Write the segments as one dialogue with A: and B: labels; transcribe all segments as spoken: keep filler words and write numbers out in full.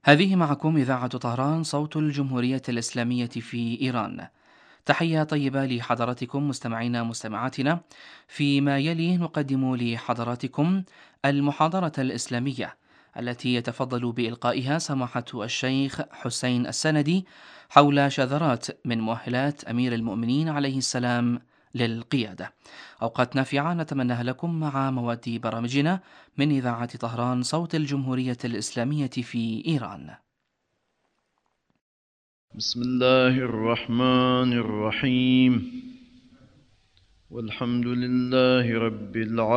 A: هذه معكم إذاعة طهران صوت الجمهورية الإسلامية في إيران. تحية طيبة لحضراتكم مستمعينا مستمعاتنا. فيما يلي نقدم لحضراتكم المحاضرة الإسلامية التي يتفضل بإلقائها سماحة الشيخ حسين السندي حول شذرات من مؤهلات أمير المؤمنين عليه السلام للقيادة. أوقات نافعة نتمناها لكم مع مواد برامجنا من إذاعة طهران صوت الجمهورية الإسلامية في إيران.
B: بسم الله الرحمن الرحيم، والحمد لله رب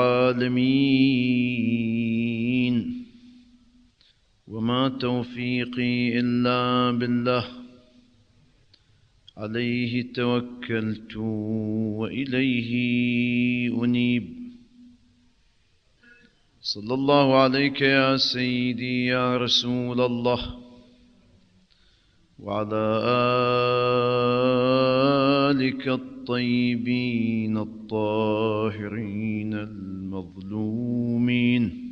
B: العالمين، وما توفيقي إلا بالله، عليه توكلت وإليه أنيب. صلى الله عليك يا سيدي يا رسول الله، وعلى آلك الطيبين الطاهرين المظلومين.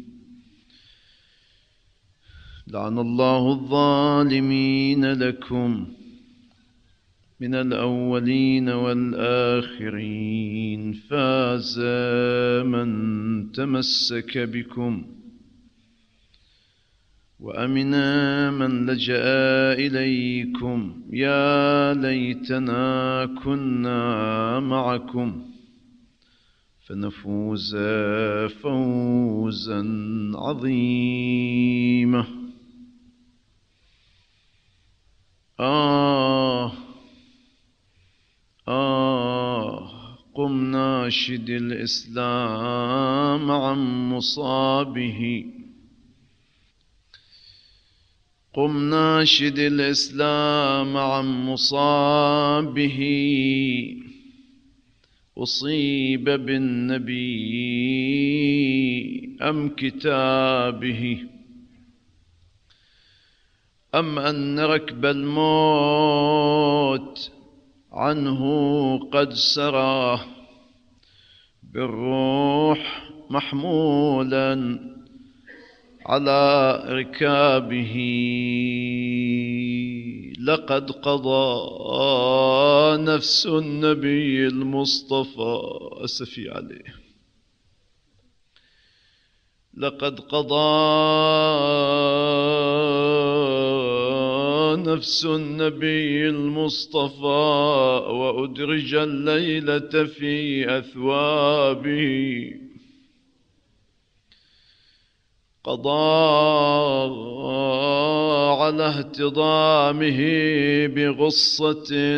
B: لعن الله الظالمين لكم من الأولين والآخرين. فاز من تمسك بكم، وأمنا من لجأ إليكم. يا ليتنا كنا معكم فنفوز فوزا عظيما. آه آه قم ناشد الإسلام عن مصابه، قم ناشد الإسلام عن مصابه. أصيب بالنبي أم كتابه، أم أن ركب الموت عنه قد سرى بالروح محمولا على ركابه. لقد قضى نفس النبي المصطفى، أسفي عليه، لقد قضى نفس النبي المصطفى، وأدرج الليلة في أثوابه. قضى على اهتضامه بغصة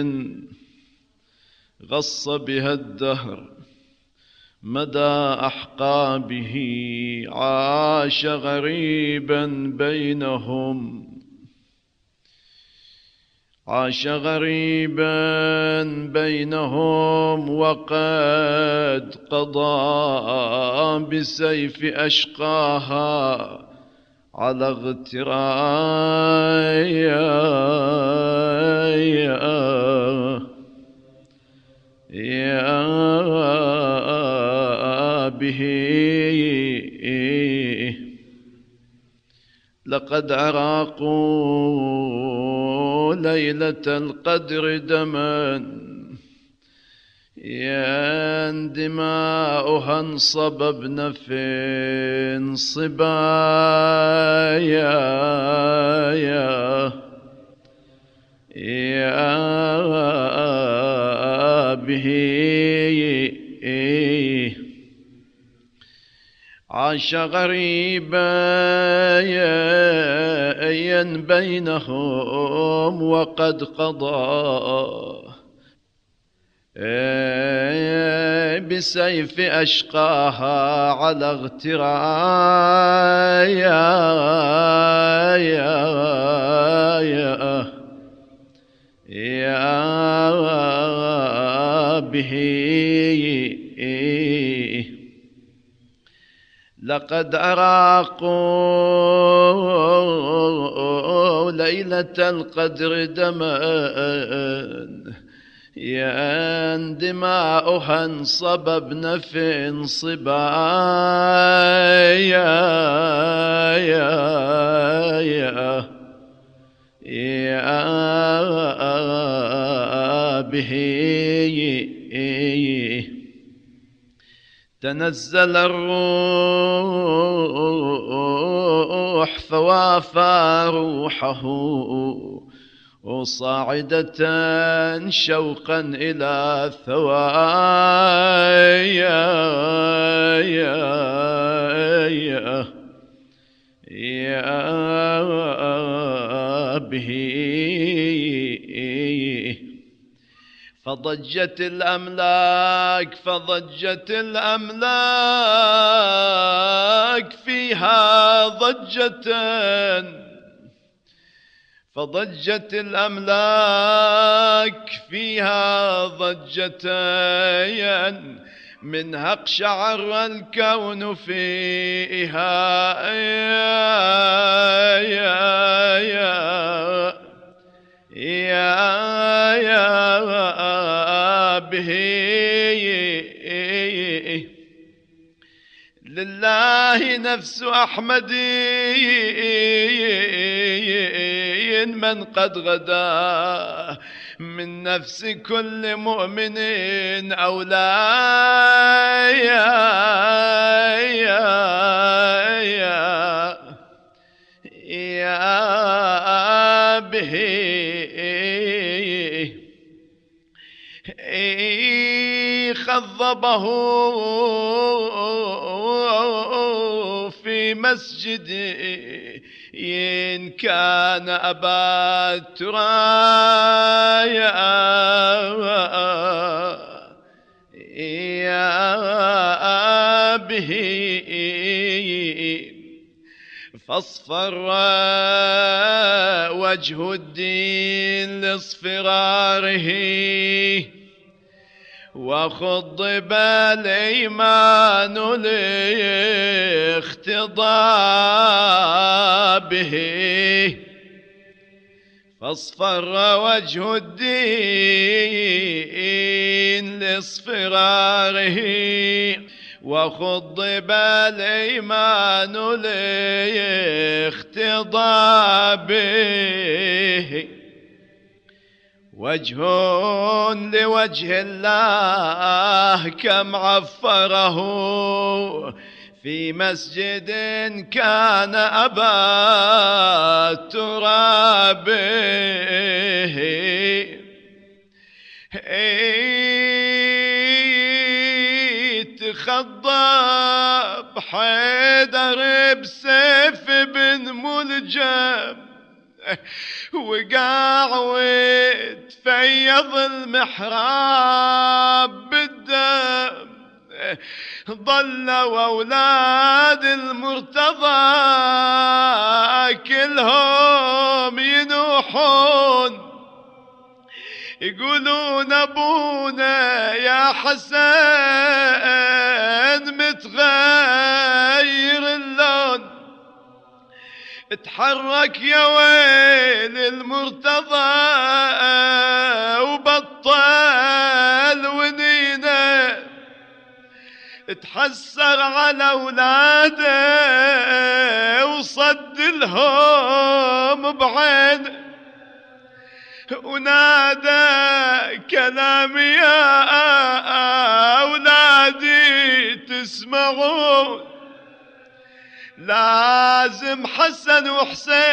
B: غص بها الدهر مدى أحقابه. عاش غريبا بينهم، عاش غريبا بينهم، وقد قضى بسيف أشقاها على اغترابه. لقد أراقوا ليلة القدر دما، يا دماؤها انصببن في انصبايا يا يا به. عاش غريبا بينهم، وقد قضى بسيف أشقاها على اغترايا يا به. لقد أراقوا ليلة القدر دما، يا دماؤها انصببن في انصبايا يا يا به تنزل الروح فوافى روحه وصاعدة شوقا إلى ثوايا يا به فضجت الأملاك فضجت الأملاك فيها ضجة فضجت الأملاك فيها ضجة منها اقشعر الكون فيها يا يا يا يا به لله نفس أحمد من قد غدا من نفس كل مؤمن أولى يا يا يا يا به خضبه في مسجد إن كان أبا ترايا يا به فاصفر وجه الدين لاصفراره وخضب الإيمان لاختضاب به فاصفر وجه الدين لاصفراره وخضب الإيمان لاختضاب به وجه لوجه الله كم عفره في مسجد كان أبا تراب تخضب حيدر بسيف بن ملجم وقاع وتفيض المحراب بالدم ظلوا أولاد المرتضى كلهم ينوحون يقولون أبونا يا حسن متغير اللون اتحرك يا ويل المرتضى وبطل ونينه اتحسر على اولاده وصد لهم بعينه ونادى كلام يا اولادي تسمعون لازم حسن وحسين